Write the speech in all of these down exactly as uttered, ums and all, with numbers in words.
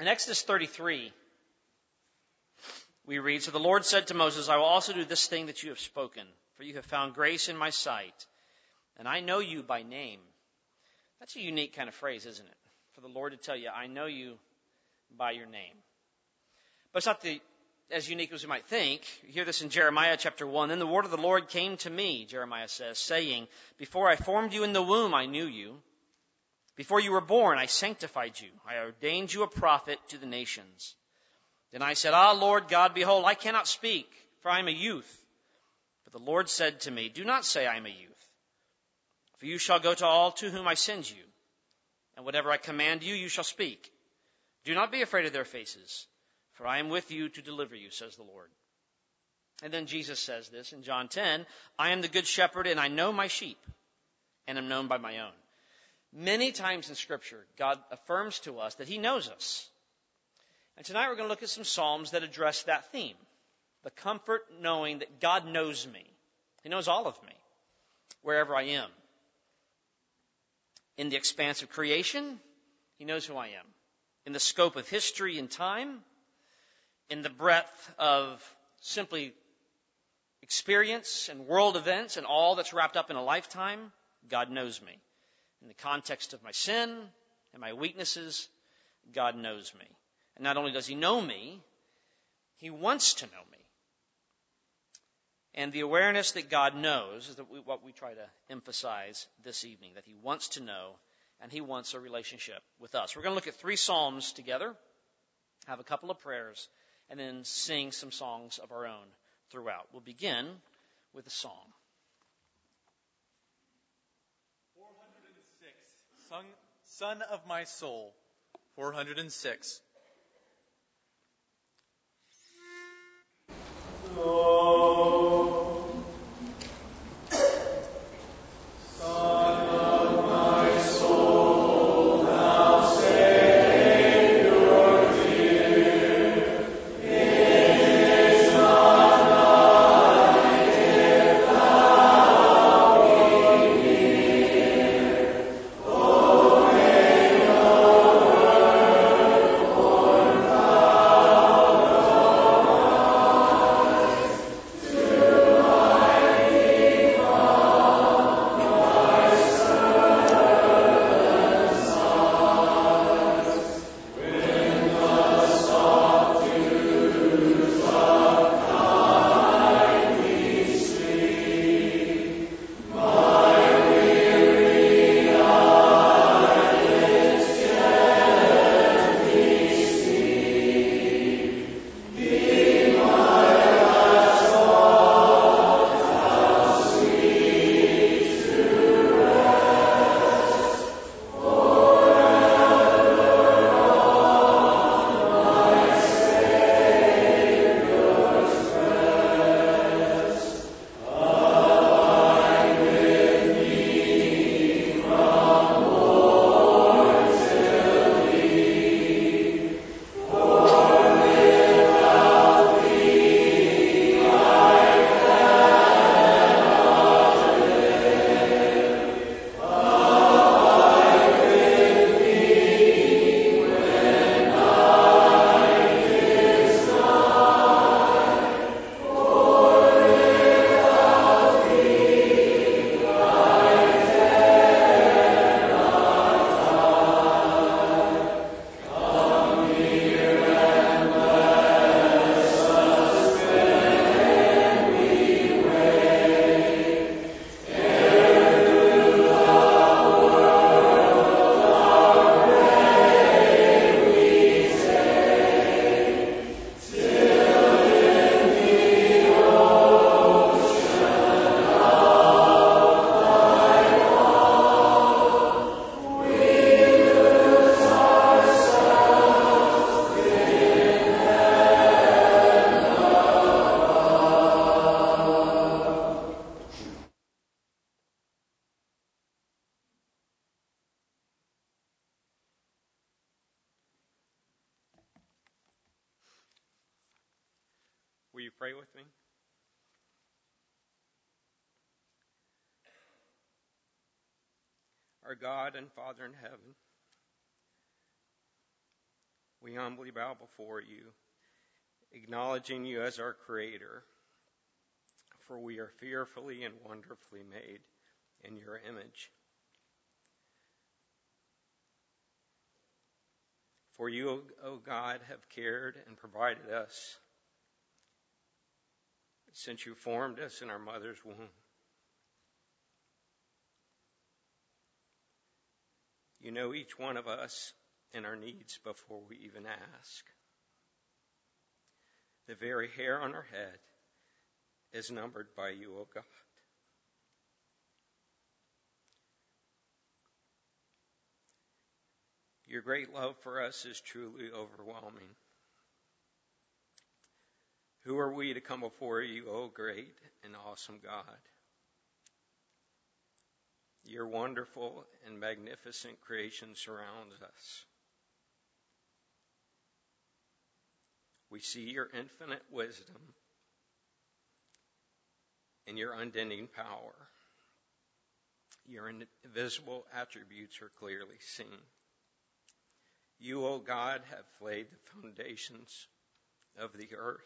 In Exodus thirty-three, we read, "So the Lord said to Moses, I will also do this thing that you have spoken, for you have found grace in my sight, and I know you by name." That's a unique kind of phrase, isn't it? For the Lord to tell you, I know you by your name. But it's not the, as unique as you might think. You hear this in Jeremiah chapter one. "Then the word of the Lord came to me," Jeremiah says, "saying, before I formed you in the womb, I knew you. Before you were born, I sanctified you. I ordained you a prophet to the nations. Then I said, Ah, Lord God, behold, I cannot speak, for I am a youth. But the Lord said to me, do not say I am a youth. For you shall go to all to whom I send you, and whatever I command you, you shall speak. Do not be afraid of their faces, for I am with you to deliver you, says the Lord." And then Jesus says this in John ten, "I am the good shepherd, and I know my sheep, and am known by my own." Many times in Scripture, God affirms to us that He knows us. And tonight we're going to look at some Psalms that address that theme. The comfort knowing that God knows me. He knows all of me, wherever I am. In the expanse of creation, He knows who I am. In the scope of history and time, in the breadth of simply experience and world events and all that's wrapped up in a lifetime, God knows me. In the context of my sin and my weaknesses, God knows me. And not only does He know me, He wants to know me. And the awareness that God knows is that we, what we try to emphasize this evening, that He wants to know and He wants a relationship with us. We're going to look at three Psalms together, have a couple of prayers, and then sing some songs of our own throughout. We'll begin with a song. four hundred six, Son, Son of My Soul, four hundred six. Oh, Son of my soul, thou Savior dear, is not thine if thou be near. O may no earth or cloud Will you pray with me? Our God and Father in heaven, we humbly bow before you, acknowledging you as our Creator, for we are fearfully and wonderfully made in your image. For you, O God, have cared and provided us since you formed us in our mother's womb. You know each one of us and our needs before we even ask. The very hair on our head is numbered by you, O God. Your great love for us is truly overwhelming. Who are we to come before you, O great and awesome God? Your wonderful and magnificent creation surrounds us. We see your infinite wisdom and your unending power. Your invisible attributes are clearly seen. You, O God, have laid the foundations of the earth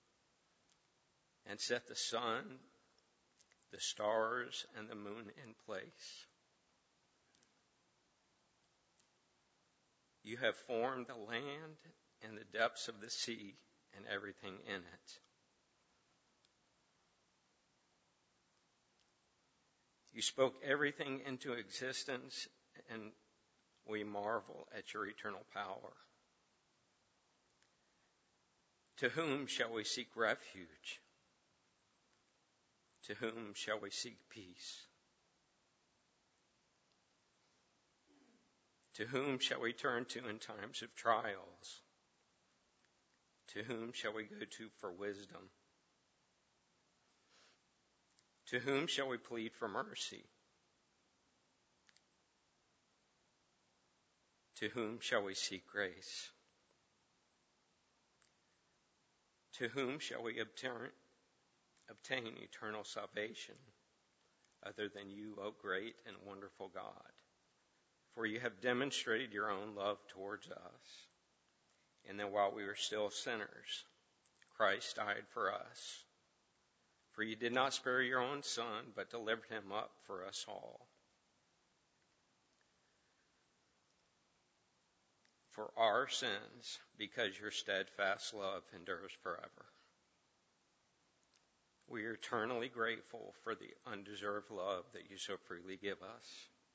and set the sun, the stars, and the moon in place. You have formed the land and the depths of the sea and everything in it. You spoke everything into existence, and we marvel at your eternal power. To whom shall we seek refuge? To whom shall we seek peace? To whom shall we turn to in times of trials? To whom shall we go to for wisdom? To whom shall we plead for mercy? To whom shall we seek grace? To whom shall we obtain, obtain eternal salvation other than you, O great and wonderful God? For you have demonstrated your own love towards us. And then while we were still sinners, Christ died for us. For you did not spare your own Son, but delivered him up for us all. For our sins, because your steadfast love endures forever. We are eternally grateful for the undeserved love that you so freely give us.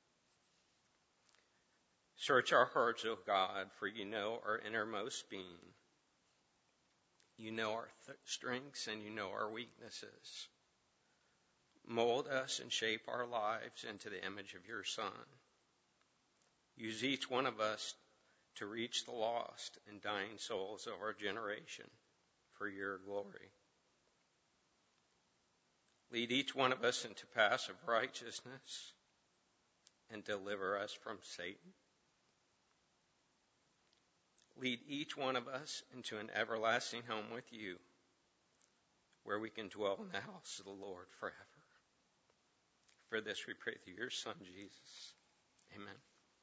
Search our hearts, O God, for you know our innermost being. You know our th- strengths and you know our weaknesses. Mold us and shape our lives into the image of your Son. Use each one of us to reach the lost and dying souls of our generation for your glory. Lead each one of us into paths of righteousness and deliver us from Satan. Lead each one of us into an everlasting home with you, where we can dwell in the house of the Lord forever. For this we pray through your Son, Jesus. Amen.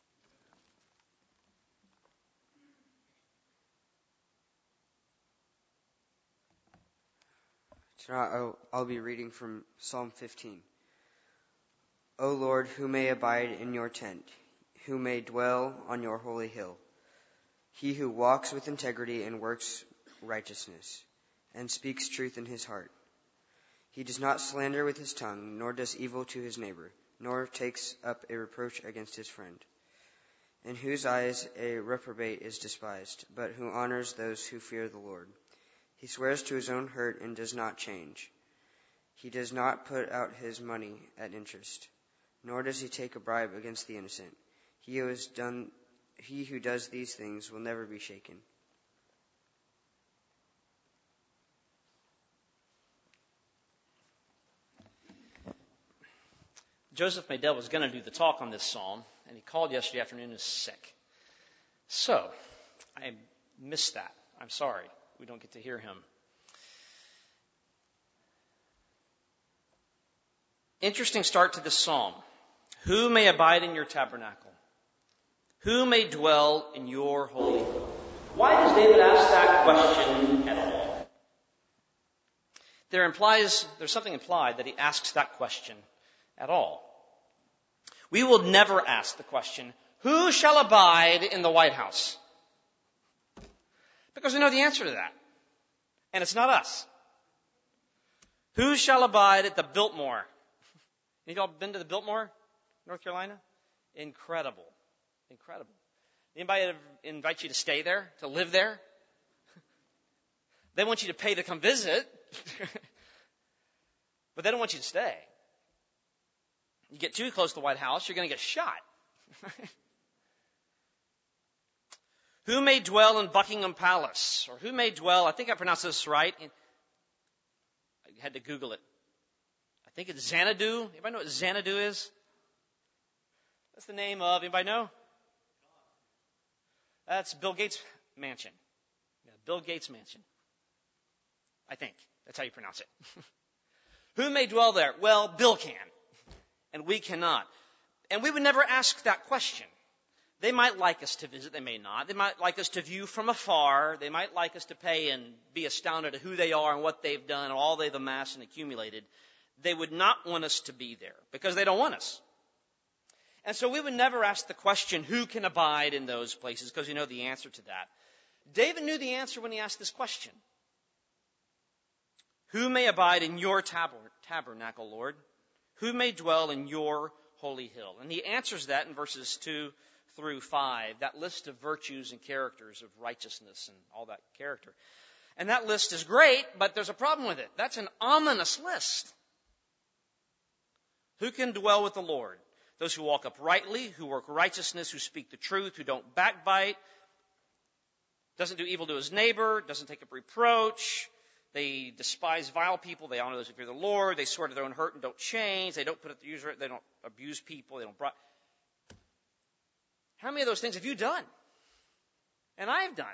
Tonight I'll, I'll be reading from Psalm fifteen. O Lord, who may abide in your tent, who may dwell on your holy hill? He who walks with integrity and works righteousness, and speaks truth in his heart. He does not slander with his tongue, nor does evil to his neighbor, nor takes up a reproach against his friend. In whose eyes a reprobate is despised, but who honors those who fear the Lord. He swears to his own hurt and does not change. He does not put out his money at interest, nor does he take a bribe against the innocent. He who has done He who does these things will never be shaken. Joseph Maydell was going to do the talk on this psalm, and he called yesterday afternoon and is sick. So, I missed that. I'm sorry. We don't get to hear him. Interesting start to this psalm. Who may abide in your tabernacle? Who may dwell in your holy hill? Why does David ask that question at all? There implies, there's something implied that he asks that question at all. We will never ask the question, who shall abide in the White House? Because we know the answer to that. And it's not us. Who shall abide at the Biltmore? Have you all been to the Biltmore, North Carolina? Incredible. Incredible. Anybody invite you to stay there, to live there? They want you to pay to come visit, but they don't want you to stay. You get too close to the White House, you're going to get shot. Who may dwell in Buckingham Palace? Or who may dwell, I think I pronounced this right. I had to Google it. I think it's Xanadu. Anybody know what Xanadu is? That's the name of, anybody know? That's Bill Gates' mansion. Yeah, Bill Gates' mansion. I think. That's how you pronounce it. Who may dwell there? Well, Bill can. And we cannot. And we would never ask that question. They might like us to visit, they may not. They might like us to view from afar. They might like us to pay and be astounded at who they are and what they've done and all they've amassed and accumulated. They would not want us to be there because they don't want us. And so we would never ask the question, who can abide in those places? Because you know the answer to that. David knew the answer when he asked this question. Who may abide in your tab- tabernacle, Lord? Who may dwell in your holy hill? And he answers that in verses two through five, that list of virtues and characters of righteousness and all that character. And that list is great, but there's a problem with it. That's an ominous list. Who can dwell with the Lord? Those who walk uprightly, who work righteousness, who speak the truth, who don't backbite, doesn't do evil to his neighbor, doesn't take up reproach. They despise vile people. They honor those who fear the Lord. They swear to their own hurt and don't change. They don't put up the user. They don't abuse people. They don't bribe. How many of those things have you done? And I have done.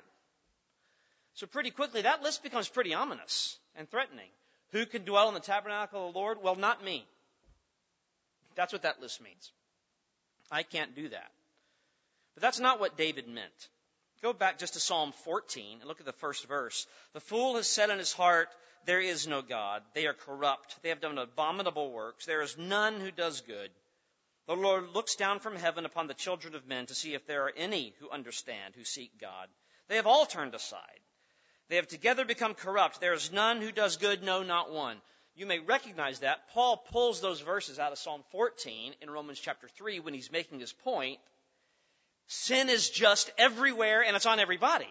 So pretty quickly, that list becomes pretty ominous and threatening. Who can dwell in the tabernacle of the Lord? Well, not me. That's what that list means. I can't do that. But that's not what David meant. Go back just to Psalm fourteen and look at the first verse. The fool has said in his heart, there is no God. They are corrupt. They have done abominable works. There is none who does good. The Lord looks down from heaven upon the children of men to see if there are any who understand, who seek God. They have all turned aside. They have together become corrupt. There is none who does good, no, not one. You may recognize that. Paul pulls those verses out of Psalm fourteen in Romans chapter three when he's making his point. Sin is just everywhere and it's on everybody.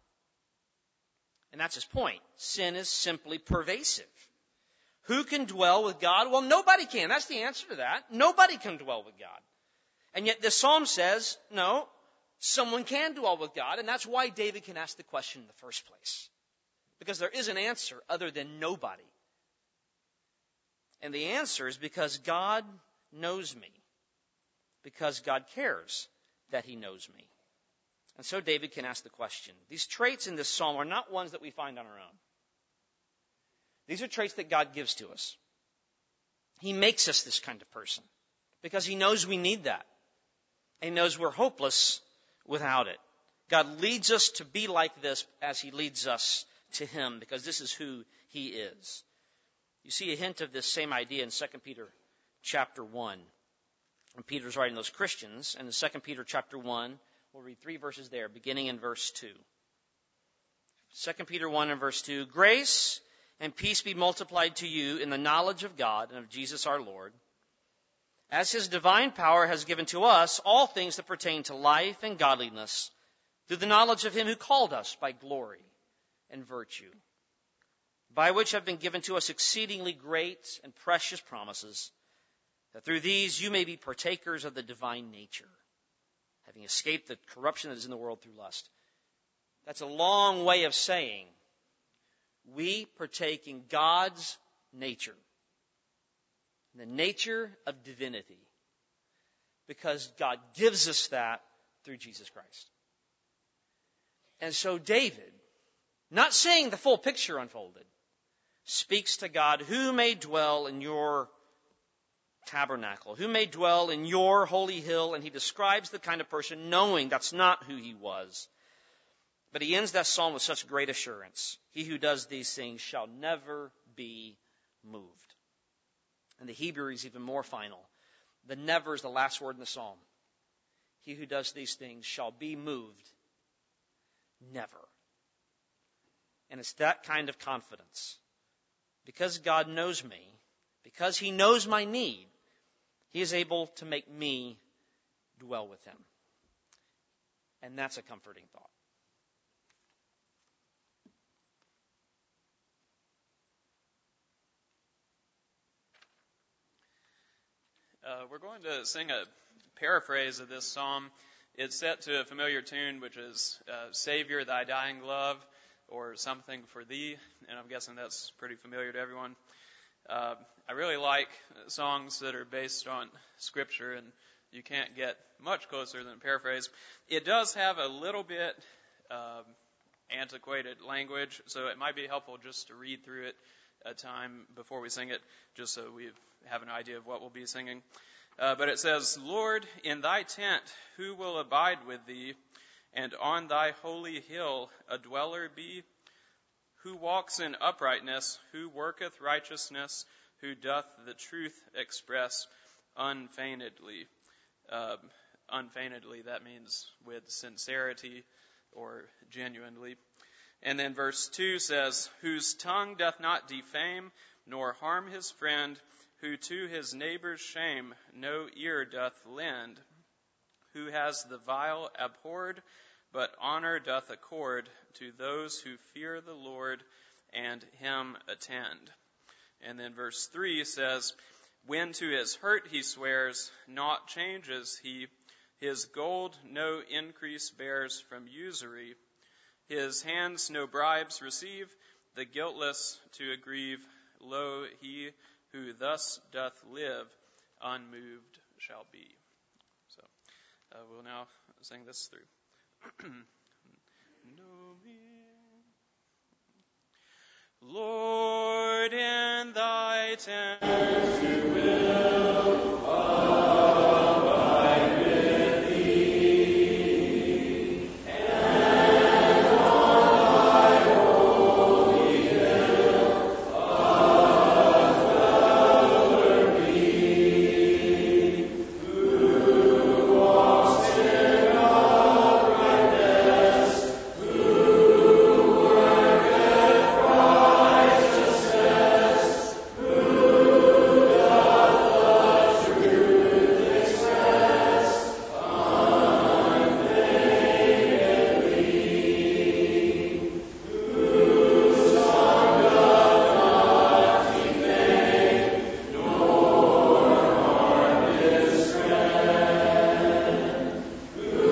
And that's his point. Sin is simply pervasive. Who can dwell with God? Well, nobody can. That's the answer to that. Nobody can dwell with God. And yet this psalm says, no, someone can dwell with God. And that's why David can ask the question in the first place. Because there is an answer other than nobody. And the answer is because God knows me. Because God cares that he knows me. And so David can ask the question. These traits in this psalm are not ones that we find on our own. These are traits that God gives to us. He makes us this kind of person because he knows we need that. And he knows we're hopeless without it. God leads us to be like this as he leads us to him because this is who he is. You see a hint of this same idea in Second Peter chapter one. When Peter's writing those Christians, and in Second Peter chapter one, we'll read three verses there, beginning in verse two. Second Peter one and verse two, grace and peace be multiplied to you in the knowledge of God and of Jesus our Lord, as his divine power has given to us all things that pertain to life and godliness, through the knowledge of him who called us by glory and virtue, by which have been given to us exceedingly great and precious promises, that through these you may be partakers of the divine nature, having escaped the corruption that is in the world through lust. That's a long way of saying we partake in God's nature, the nature of divinity, because God gives us that through Jesus Christ. And so David, not seeing the full picture unfolded, speaks to God, who may dwell in your tabernacle, who may dwell in your holy hill, and he describes the kind of person knowing that's not who he was. But he ends that psalm with such great assurance. He who does these things shall never be moved. And the Hebrew is even more final. The never is the last word in the psalm. He who does these things shall be moved never. And it's that kind of confidence. Because God knows me, because he knows my need, he is able to make me dwell with him. And that's a comforting thought. Uh, we're going to sing a paraphrase of this psalm. It's set to a familiar tune, which is uh, Savior, Thy Dying Love, or Something for Thee, and I'm guessing that's pretty familiar to everyone. Uh, I really like songs that are based on Scripture, and you can't get much closer than a paraphrase. It does have a little bit um, antiquated language, so it might be helpful just to read through it a time before we sing it, just so we have an idea of what we'll be singing. Uh, but it says, Lord, in thy tent, who will abide with thee? And on thy holy hill a dweller be? Who walks in uprightness? Who worketh righteousness? Who doth the truth express unfeignedly? Uh, unfeignedly, that means with sincerity or genuinely. And then verse two says, whose tongue doth not defame, nor harm his friend, who to his neighbor's shame no ear doth lend, who has the vile abhorred, but honor doth accord to those who fear the Lord and him attend. And then verse three says, when to his hurt he swears, naught changes he, his gold no increase bears from usury, his hands no bribes receive, the guiltless to aggrieve, lo, he who thus doth live, unmoved shall be. So uh, we'll now sing this through. Lord, in thy tent you will abide with thee, and on thy holy hill a dweller be, who walks in uprightness, who worketh righteousness, who doth the truth express unfeignedly, whose tongue doth not defame, nor harm his friend, who to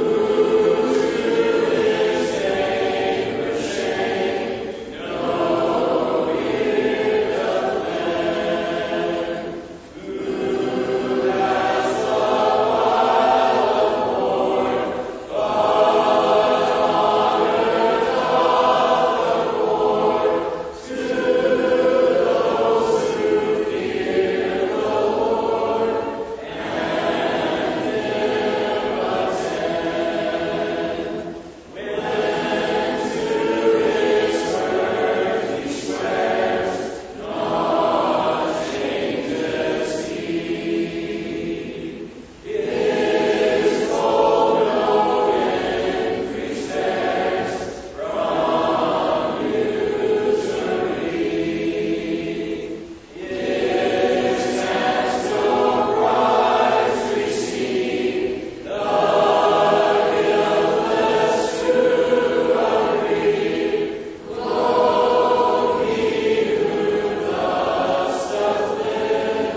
his neighbor's shame no ear doth lend, who has the vile abhorred, but honor doth accord to those who fear the Lord and him attend. When to his word he swears, naught changes he. His gold no increase bears from usury. His hands no bribes receive, the guiltless to aggrieve. Lo, he who thus doth live,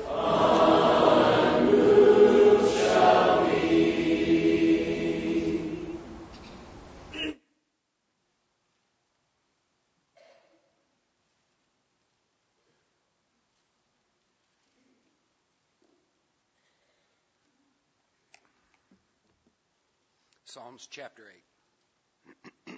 unmoved shall be. Psalms chapter eight.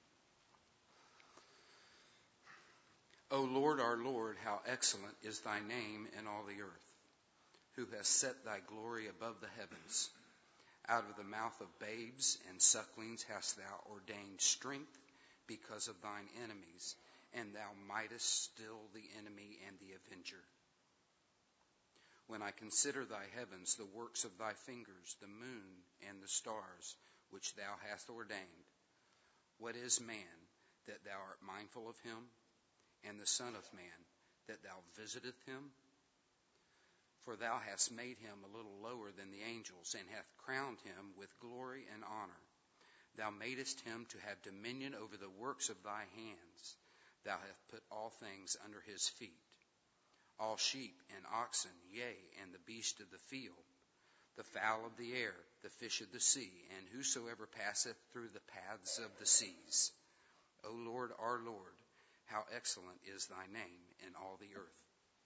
O Lord, our Lord, how excellent is thy name in all the earth, who has set thy glory above the heavens. Out of the mouth of babes and sucklings hast thou ordained strength because of thine enemies, and thou mightest still the enemy and the avenger. When I consider thy heavens, the works of thy fingers, the moon and the stars, which thou hast ordained, what is man, that thou art mindful of him, and the Son of man, that thou visiteth him? For thou hast made him a little lower than the angels, and hast crowned him with glory and honor. Thou madest him to have dominion over the works of thy hands. Thou hast put all things under his feet, all sheep and oxen, yea, and the beast of the field, the fowl of the air, the fish of the sea, and whosoever passeth through the paths of the seas. O Lord, our Lord, how excellent is thy name in all the earth.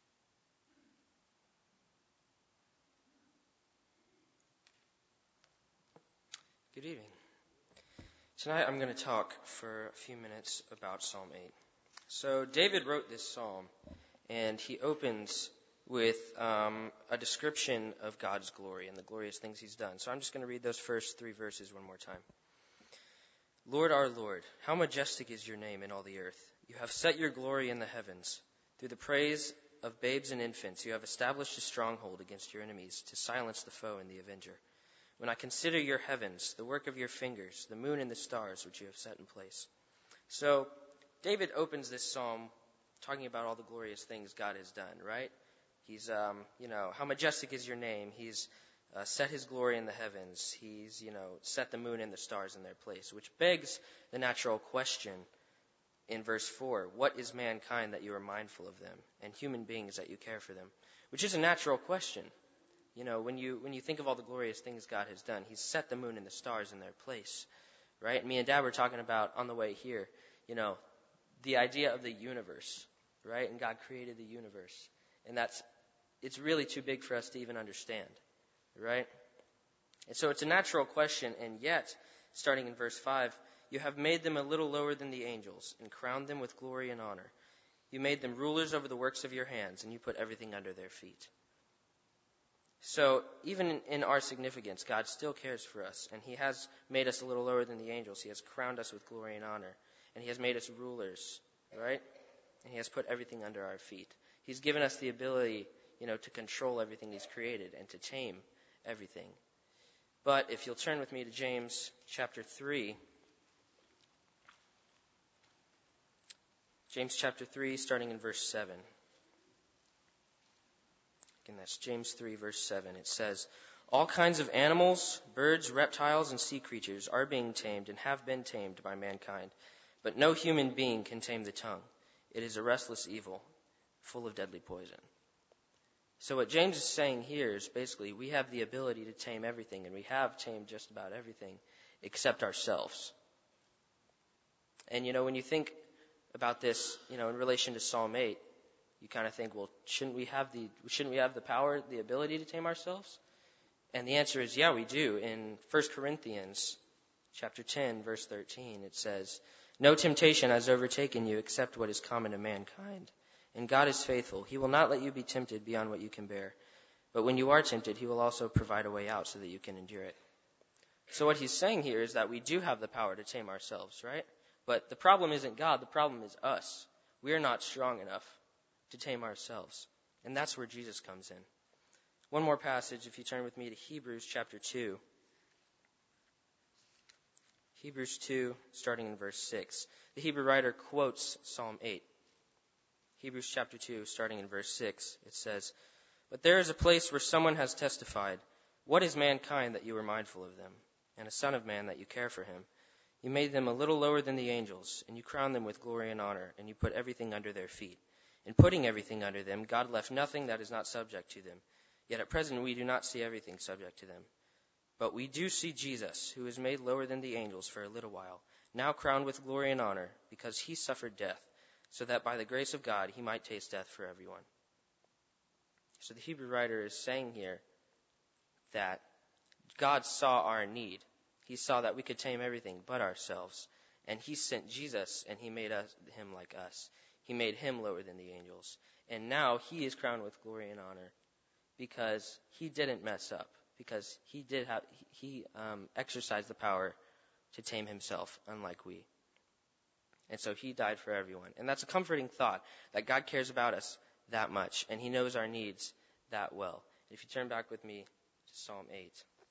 Good evening. Tonight I'm going to talk for a few minutes about Psalm eight. So David wrote this psalm, and he opens with um, a description of God's glory and the glorious things he's done. So I'm just going to read those first three verses one more time. Lord, our Lord, how majestic is your name in all the earth. You have set your glory in the heavens. Through the praise of babes and infants, you have established a stronghold against your enemies to silence the foe and the avenger. When I consider your heavens, the work of your fingers, the moon and the stars which you have set in place. So David opens this psalm talking about all the glorious things God has done, right? He's, um, you know, how majestic is your name. He's uh, set his glory in the heavens. He's, you know, set the moon and the stars in their place, which begs the natural question in verse four. What is mankind that you are mindful of them, and human beings that you care for them? Which is a natural question. You know, when you when you think of all the glorious things God has done, he's set the moon and the stars in their place, right? Me and Dad were talking about on the way here, you know, the idea of the universe, right? And God created the universe. And that's, it's really too big for us to even understand, right? And so it's a natural question, and yet, starting in verse five, you have made them a little lower than the angels and crowned them with glory and honor. You made them rulers over the works of your hands, and you put everything under their feet. So even in our significance, God still cares for us, and he has made us a little lower than the angels. He has crowned us with glory and honor, and he has made us rulers, right? And he has put everything under our feet. He's given us the ability, you know, to control everything he's created and to tame everything. But if you'll turn with me to James chapter three, James chapter three, starting in verse seven. And that's James three, verse seven. It says, all kinds of animals, birds, reptiles, and sea creatures are being tamed and have been tamed by mankind. But no human being can tame the tongue. It is a restless evil, full of deadly poison. So what James is saying here is basically we have the ability to tame everything, and we have tamed just about everything except ourselves. And, you know, when you think about this, you know, in relation to Psalm eight, you kind of think, well, shouldn't we have the shouldn't we have the power, the ability to tame ourselves? And the answer is, yeah, we do. In First Corinthians chapter ten, verse thirteen, it says, no temptation has overtaken you except what is common to mankind. And God is faithful. He will not let you be tempted beyond what you can bear. But when you are tempted, he will also provide a way out so that you can endure it. So what he's saying here is that we do have the power to tame ourselves, right? But the problem isn't God. The problem is us. We are not strong enough to tame ourselves. And that's where Jesus comes in. One more passage, if you turn with me to Hebrews chapter two. Hebrews two, starting in verse six. The Hebrew writer quotes Psalm eight. Hebrews chapter two, starting in verse six, it says, but there is a place where someone has testified, what is mankind that you are mindful of them, and a son of man that you care for him? You made them a little lower than the angels, and you crowned them with glory and honor, and you put everything under their feet. In putting everything under them, God left nothing that is not subject to them. Yet at present we do not see everything subject to them. But we do see Jesus, who is made lower than the angels for a little while, now crowned with glory and honor, because he suffered death, so that by the grace of God he might taste death for everyone. So the Hebrew writer is saying here that God saw our need. He saw that we could tame everything but ourselves. And he sent Jesus, and he made us, him like us. He made him lower than the angels. And now he is crowned with glory and honor because he didn't mess up. because he did have he um, exercised the power to tame himself, unlike we. And so he died for everyone. And that's a comforting thought, that God cares about us that much, and he knows our needs that well. If you turn back with me to Psalm eight.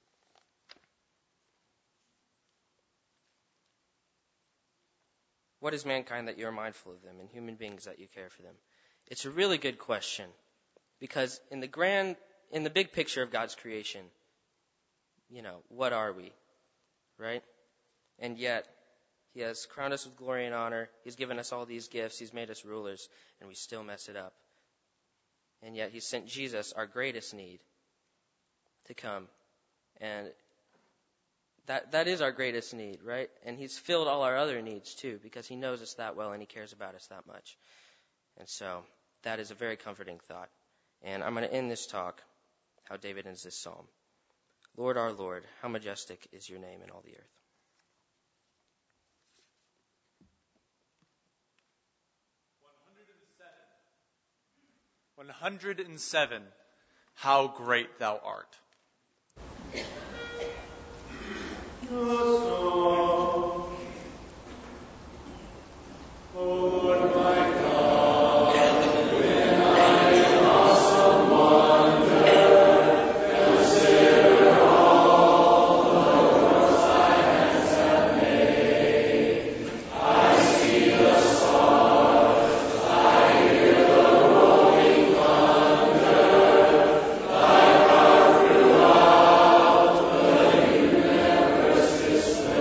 What is mankind that you are mindful of them, and human beings that you care for them? It's a really good question, because in the grand, in the big picture of God's creation, you know, what are we, right? And yet, he has crowned us with glory and honor. He's given us all these gifts. He's made us rulers, and we still mess it up. And yet, he sent Jesus, our greatest need, to come. And that that is our greatest need, right? And he's filled all our other needs, too, because he knows us that well and he cares about us that much. And so, that is a very comforting thought. And I'm going to end this talk how David ends this psalm. Lord, our Lord, how majestic is your name in all the earth. one hundred seven. How great thou art. Lord my God. This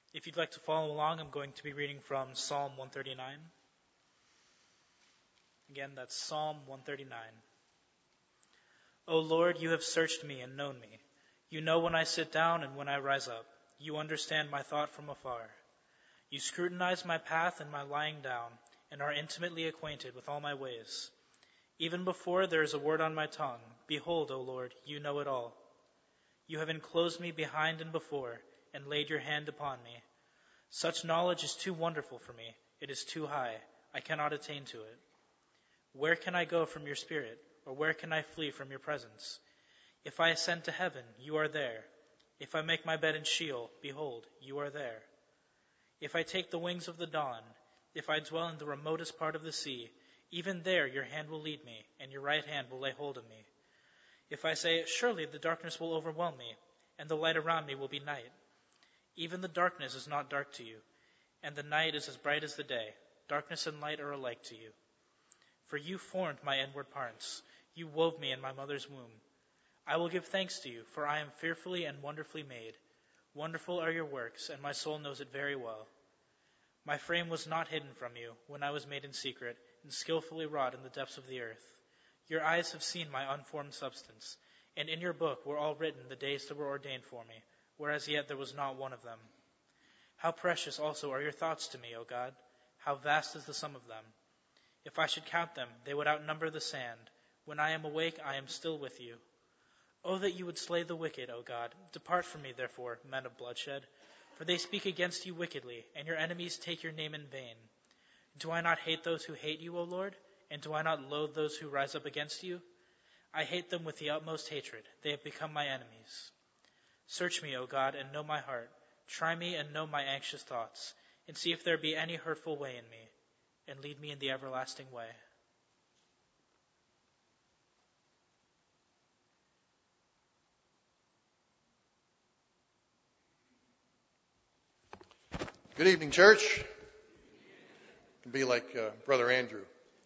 If you'd like to follow along, I'm going to be reading from Psalm one thirty-nine. Again, that's Psalm one thirty-nine. O Lord, you have searched me and known me. You know when I sit down and when I rise up. You understand my thought from afar. You scrutinize my path and my lying down, and are intimately acquainted with all my ways. Even before there is a word on my tongue, behold, O Lord, you know it all. You have enclosed me behind and before, and laid your hand upon me. Such knowledge is too wonderful for me. It is too high. I cannot attain to it. Where can I go from your spirit, or where can I flee from your presence? If I ascend to heaven, you are there. If I make my bed in Sheol, behold, you are there. If I take the wings of the dawn, if I dwell in the remotest part of the sea, even there your hand will lead me, and your right hand will lay hold of me. If I say, surely the darkness will overwhelm me, and the light around me will be night. Even the darkness is not dark to you, and the night is as bright as the day. Darkness and light are alike to you. For you formed my inward parts. You wove me in my mother's womb. I will give thanks to you, for I am fearfully and wonderfully made. Wonderful are your works, and my soul knows it very well. My frame was not hidden from you when I was made in secret and skillfully wrought in the depths of the earth. Your eyes have seen my unformed substance, and in your book were all written the days that were ordained for me, whereas yet there was not one of them. How precious also are your thoughts to me, O God! How vast is the sum of them! If I should count them, they would outnumber the sand. When I am awake, I am still with you. Oh, that you would slay the wicked, O God! Depart from me, therefore, men of bloodshed. For they speak against you wickedly, and your enemies take your name in vain. Do I not hate those who hate you, O Lord? And do I not loathe those who rise up against you? I hate them with the utmost hatred. They have become my enemies. Search me, O God, and know my heart. Try me and know my anxious thoughts, and see if there be any hurtful way in me, and lead me in the everlasting way. Good evening, church. It can be like uh, Brother Andrew.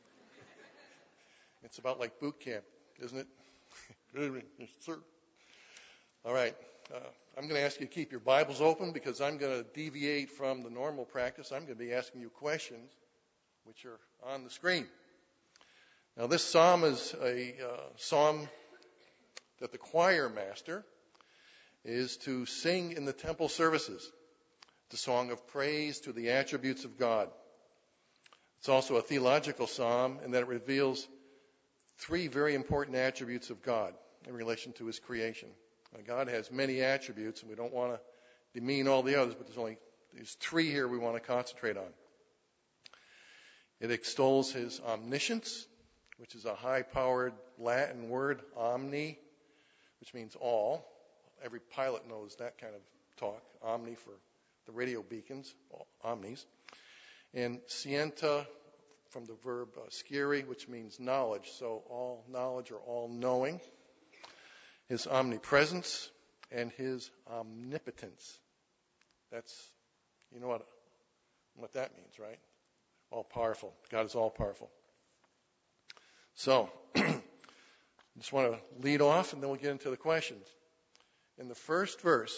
It's about like boot camp, isn't it? Good evening, yes, sir. All right. Uh, I'm going to ask you to keep your Bibles open because I'm going to deviate from the normal practice. I'm going to be asking you questions which are on the screen. Now, this psalm is a uh, psalm that the choir master is to sing in the temple services. It's a song of praise to the attributes of God. It's also a theological psalm in that it reveals three very important attributes of God in relation to his creation. Now, God has many attributes, and we don't want to demean all the others, but there's only these three here we want to concentrate on. It extols his omniscience, which is a high-powered Latin word, omni, which means all. Every pilot knows that kind of talk, omni for the radio beacons, omnis. And scienta, from the verb uh, sciri, which means knowledge, so all knowledge or all knowing. His omnipresence and his omnipotence. That's, you know what, what that means, right? All powerful. God is all powerful. So, I just want to lead off and then we'll get into the questions. In the first verse,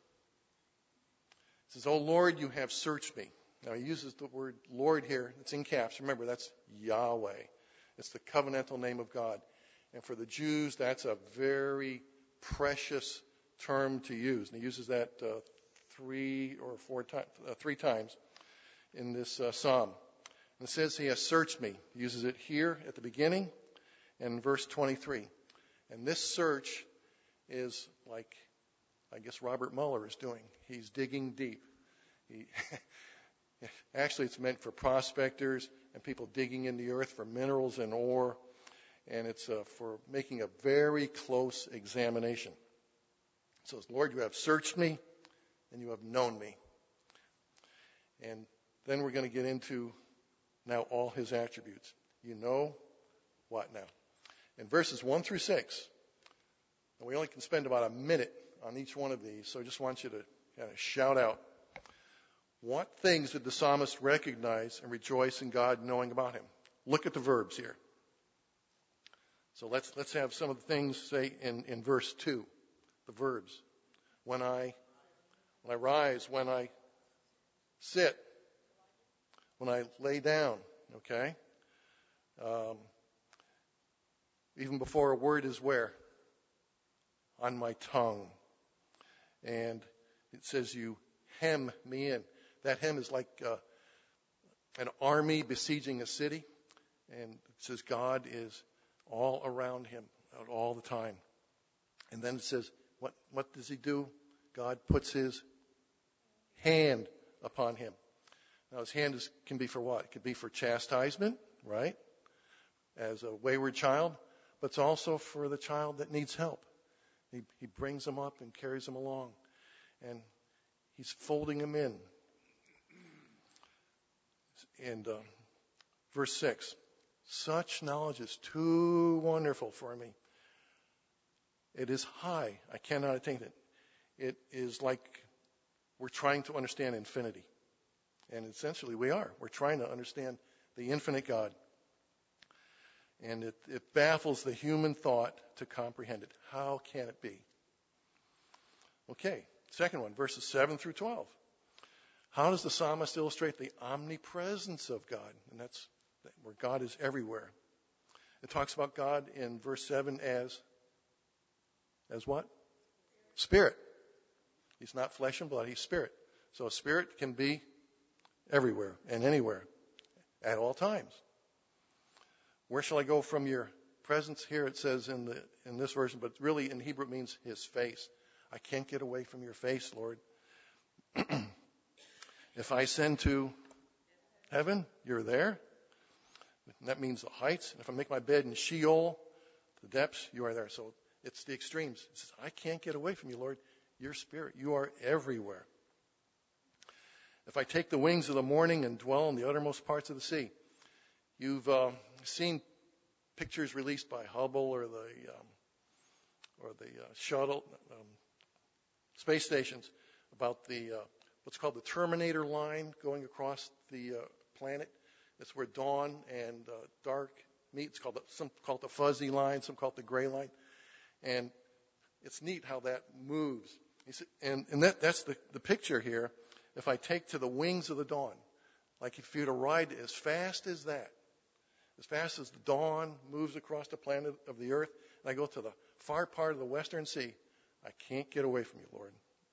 it says, "O Lord, you have searched me." Now, he uses the word Lord here. It's in caps. Remember, that's Yahweh. It's the covenantal name of God. And for the Jews, that's a very precious term to use. And he uses that uh, three or four times, uh, three times in this uh, psalm. And it says he has searched me. He uses it here at the beginning and in verse twenty-three. And this search is like, I guess, Robert Mueller is doing. He's digging deep. He Actually, it's meant for prospectors and people digging in the earth for minerals and ore. And it's uh, for making a very close examination. It says, Lord, you have searched me and you have known me. And then we're going to get into now all his attributes. You know what now? In verses one through six, and we only can spend about a minute on each one of these, so I just want you to kind of shout out. What things did the psalmist recognize and rejoice in God knowing about him? Look at the verbs here. So let's let's have some of the things, say, in, in verse two, the verbs. When I when I rise, when I Sit. When I lay down, okay? Um, even before a word is where? On my tongue. And it says you hem me in. That hem is like uh, an army besieging a city. And it says God is all around him all the time. And then it says, what, what does he do? God puts his hand upon him. Now his hand is, can be for what? It could be for chastisement, right? As a wayward child. But it's also for the child that needs help. He, he brings him up and carries him along. And he's folding him in. And uh, verse six. Such knowledge is too wonderful for me. It is high. I cannot attain it. It is like we're trying to understand infinity. And essentially we are. We're trying to understand the infinite God. And it, it baffles the human thought to comprehend it. How can it be? Okay, second one, verses seven through twelve. How does the psalmist illustrate the omnipresence of God? And that's where God is everywhere. It talks about God in verse seven as, as what? Spirit. He's not flesh and blood, he's spirit. So a spirit can be everywhere and anywhere at all times. Where shall I go from your presence? Here it says in the in this version, but really in Hebrew it means his face. I can't get away from your face, Lord. If I ascend to heaven, you're there. And that means the heights. And if I make my bed in Sheol, the depths, you are there. So it's the extremes. It says, I can't get away from you, Lord. Your spirit, you are everywhere. If I take the wings of the morning and dwell in the uttermost parts of the sea. You've uh, seen pictures released by Hubble or the um, or the uh, shuttle um, space stations about the uh, what's called the Terminator line going across the uh, planet. It's where dawn and uh, dark meet. It's called the, some call it the fuzzy line, some call it the gray line, and it's neat how that moves. And, and that, that's the, the picture here. If I take to the wings of the dawn, like if you were to ride as fast as that, as fast as the dawn moves across the planet of the earth, and I go to the far part of the western sea, I can't get away from you,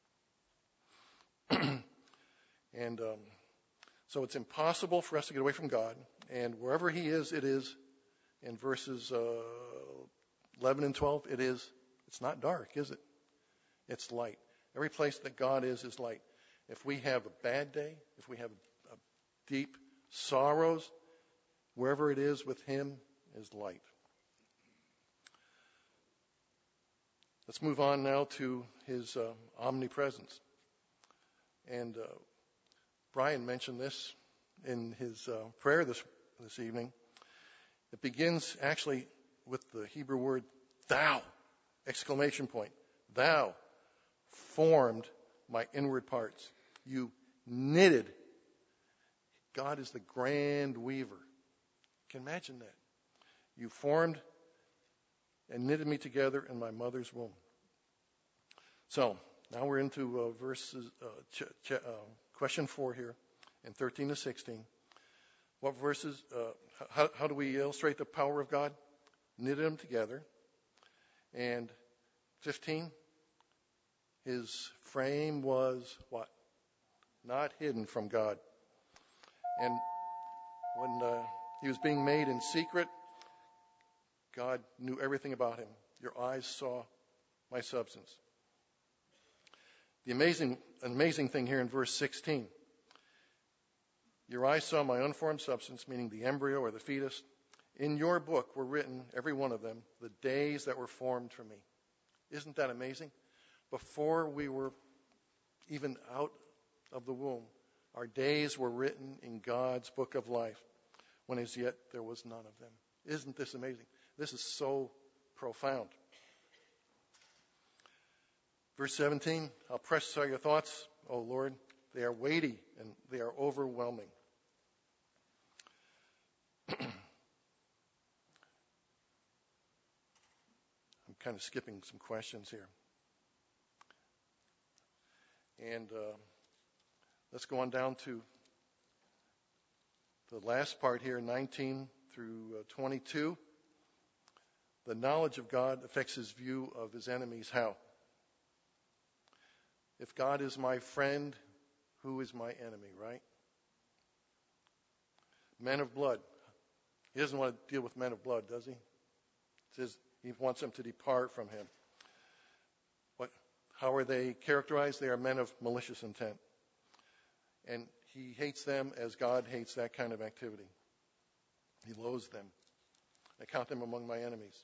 Lord. and um, so it's impossible for us to get away from God. And wherever he is, it is, in verses uh, eleven and twelve, it is, it's not dark, is it? It's light. Every place that God is, is light. If we have a bad day, if we have a, a deep sorrows, wherever it is with him is light. Let's move on now to his uh, omnipresence. And uh, Brian mentioned this in his uh, prayer this, this evening. It begins actually with the Hebrew word thou, exclamation point. Thou formed my inward parts. You knitted. God is the grand weaver. You can imagine that. You formed and knitted me together in my mother's womb. So, now we're into uh, verses, uh, ch- ch- uh, question four here, in thirteen to sixteen. What verses, uh, how, how do we illustrate the power of God? Knitted them together. And fifteen, his frame was what? Not hidden from God. And when uh, he was being made in secret, God knew everything about him. Your eyes saw my substance. The amazing, amazing thing here in verse sixteen. Your eyes saw my unformed substance, meaning the embryo or the fetus. In your book were written, every one of them, the days that were formed for me. Isn't that amazing? Before we were even out of the womb, our days were written in God's book of life, when as yet there was none of them. Isn't this amazing? This is so profound. Verse seventeen, how precious are your thoughts, O Lord. They are weighty and they are overwhelming. I'm kind of skipping some questions here. And uh, let's go on down to the last part here, nineteen through twenty-two. The knowledge of God affects his view of his enemies. How? If God is my friend, who is my enemy, right? Men of blood. He doesn't want to deal with men of blood, does he? It says he wants them to depart from him. What? How are they characterized? They are men of malicious intent. And he hates them as God hates that kind of activity. He loathes them. I count them among my enemies.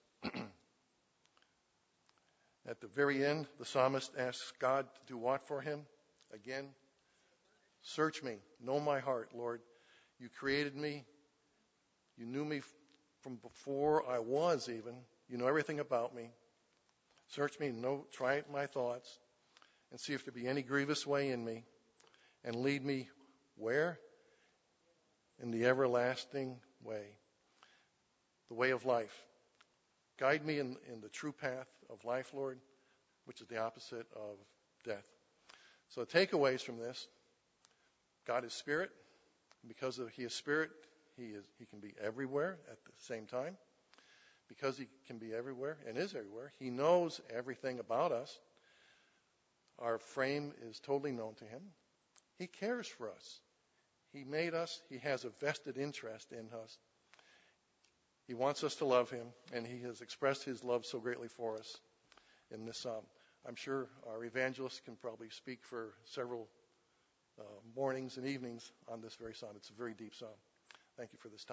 At the very end, the psalmist asks God to do what for him? Again, search me, know my heart, Lord. You created me. You knew me from before I was even. You know everything about me. Search me, know, try my thoughts, and see if there be any grievous way in me, and lead me where? In the everlasting way, the way of life. Guide me in, in the true path of life, Lord, which is the opposite of death. So the takeaways from this: God is spirit. Because of he is spirit, he is he can be everywhere at the same time. Because he can be everywhere and is everywhere, he knows everything about us. Our frame is totally known to him. He cares for us. He made us. He has a vested interest in us. He wants us to love him, and he has expressed his love so greatly for us in this psalm. I'm sure our evangelist can probably speak for several uh, mornings and evenings on this very psalm. It's a very deep psalm. Thank you for this time.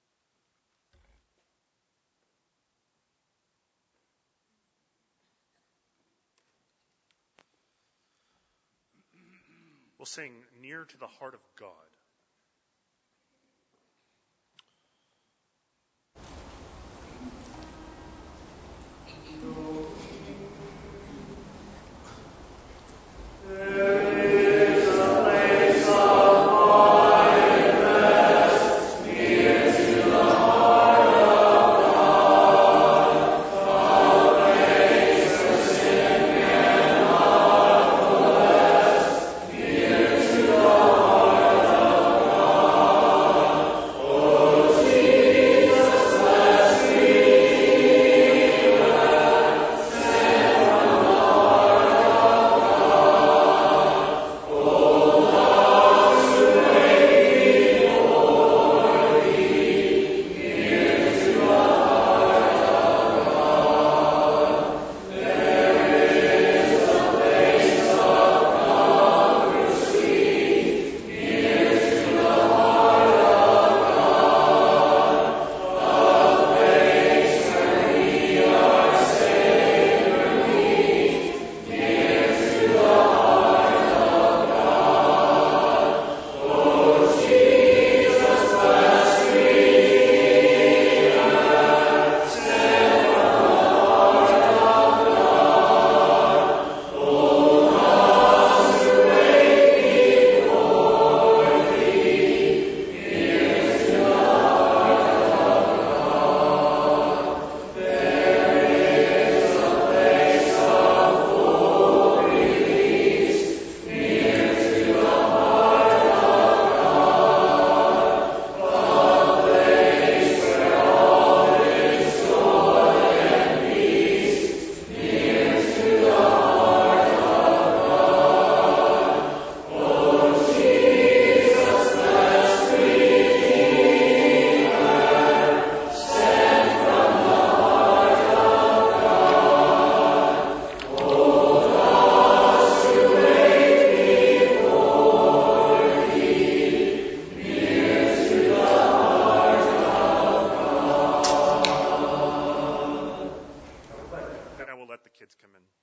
We'll sing Near to the Heart of God. Let the kids come in.